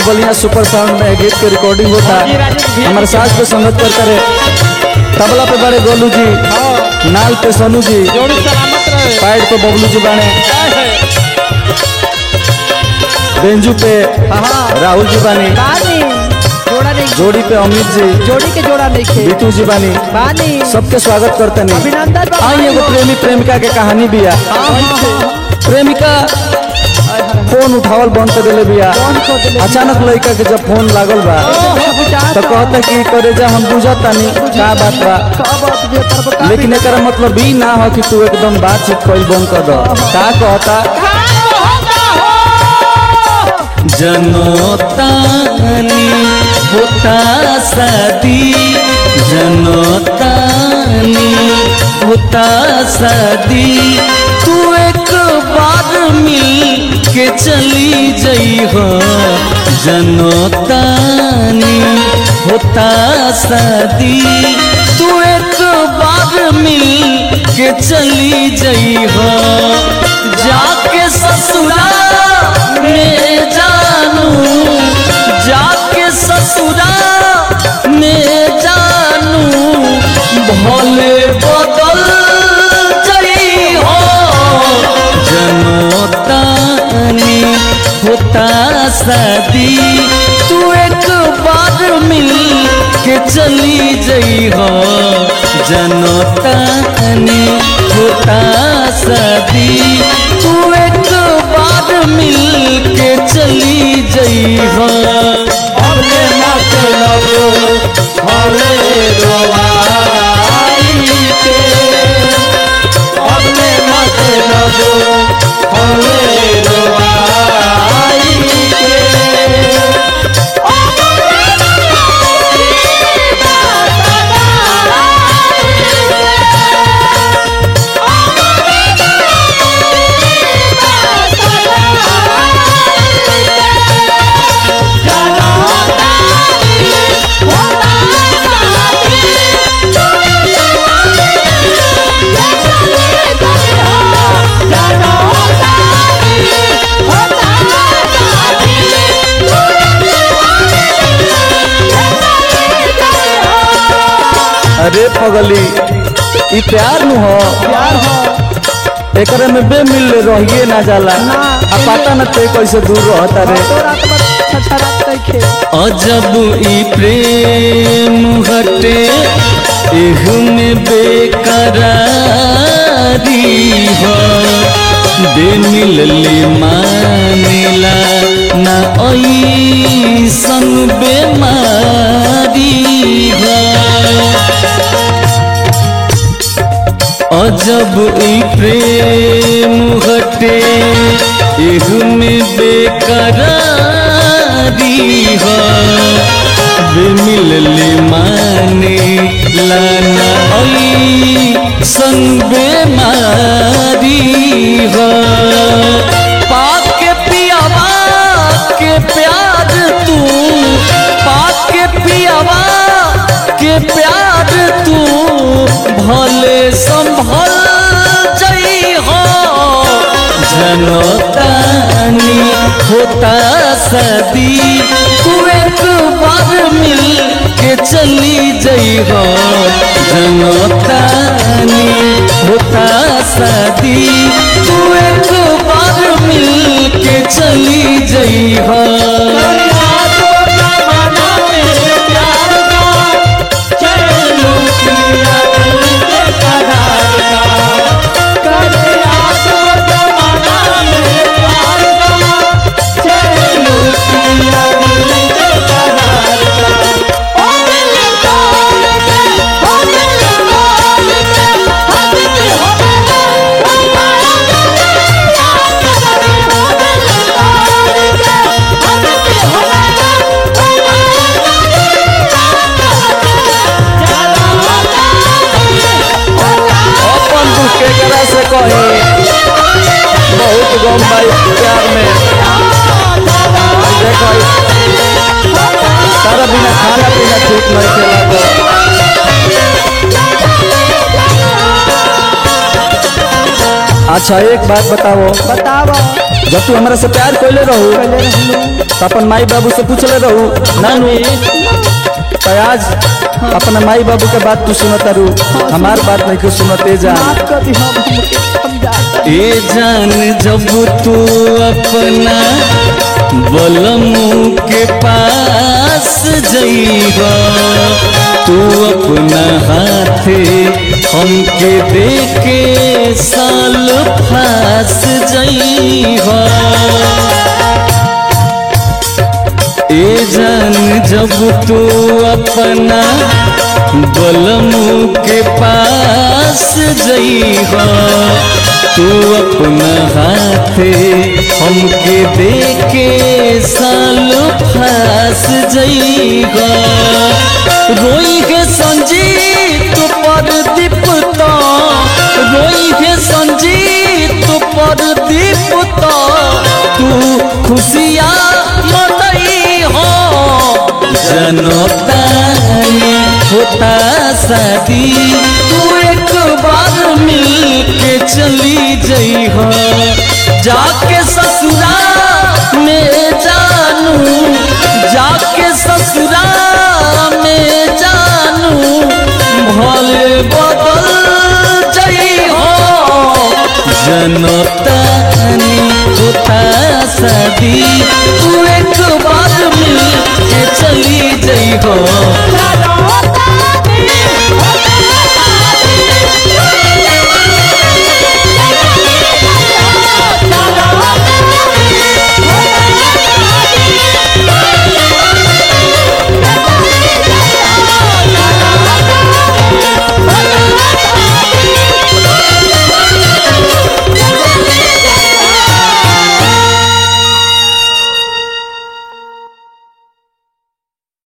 बलिया super sound में गीत के रिकॉर्डिंग होता है। हमारे साथ पे संगत करते रहे, तबला पे बड़े गोलू जी, नाल पे सोनू जी, पैड पे बबलू जी बाने, बेंजू पे राहुल जी बानी, जोड़ी पे अमित जी, जोड़ी के जोड़ा नहीं खे बीटू जी बानी, सबके स्वागत करते नहीं। अभिनंदन आई एगो प्रेमी प्रेमिका के कहानी बिया। प्रेमिका फोन उठावल बंद कर दिले बिया। अचानक लड़का के जब फोन लागल बा तो कहता कि करे जा हम बुझतानी का बात बा, लेकिन एक मतलब भी ना हो कि तू एकदम बातचीत कोई बंद कर दो। का कहता जनोतानी होता शादी, जनोतानी होता शादी, तू एक बार मिल के चली जई हो। जनोतानी होता शादी, तू एक बार मिल के चली जई हो। जाके ससुराल में जानू, जाके ससुराल में जानू, भले बदल जई हो। जनोतानी होता शादी, तू एक बार मिल के चली जई हो। जनोतानी होता शादी, तू एक बार मिल के चली जई हो। हमने मतलब हमें रोवाई के, हमने मतलब हमें रोवाई के। अरे पगली ई प्यार नु हो, प्यार हो एकरे में बेमिल रहिए ना जाला। आ पता न ते कैसे दूर रहता रे। तो रात भर छछरात नहीं खे अजब ई प्रेम हटे, एहू में बेकरारी हो। बेमिलले मानेला ना ऐसन बेमारी हो। अजब ई प्रेम हटे, एहू में बेकरारी हो। बेमिलले माने लाना ऐसन बेमारी हो। पाके पियावा के प्यार तू, पाके पियावा के प्यार तू, भले संभल जई हो। जनोतानी होता शादी, तू एक बार मिल के चली जई हो। जनोतानी होता शादी, तू एक बार मिल के चली जई हो। बहुत गम भाई प्यार में देखो, सारा बिना खाना पीना ठीक नहीं खेला। आ अच्छा एक बात बताओ, बताओ जब तू हमरा से प्यार कोइले रहू पहले रहलू तो अपन माई बाबू से पूछले रहू नानू, तो आज अपना माई बाबू के बात तू सुनता रू, हमार बात नहीं क्यों सुनते जा। माफ कर दी हम हमके समझा। ए जान जब तू अपना बलमू के पास जइबा, तू अपना हाथे हमके देके साल फास जइबा। ए जान जब तू अपना बलमू के पास जइबा, तू अपना हाथे हमके देके साल फास जइबा। रोई के संजीत पर दीपता, रोई के संजीत पर दीपता, तू खुशियाँ मनई हो जनता होता शादी, तू एक बार मिल के चली जई हो। जाके ससुराल में जानू, जाके ससुराल में जानू, भले बदल जई हो जनता होता शादी, तू एक बार मिल के चली जई हो।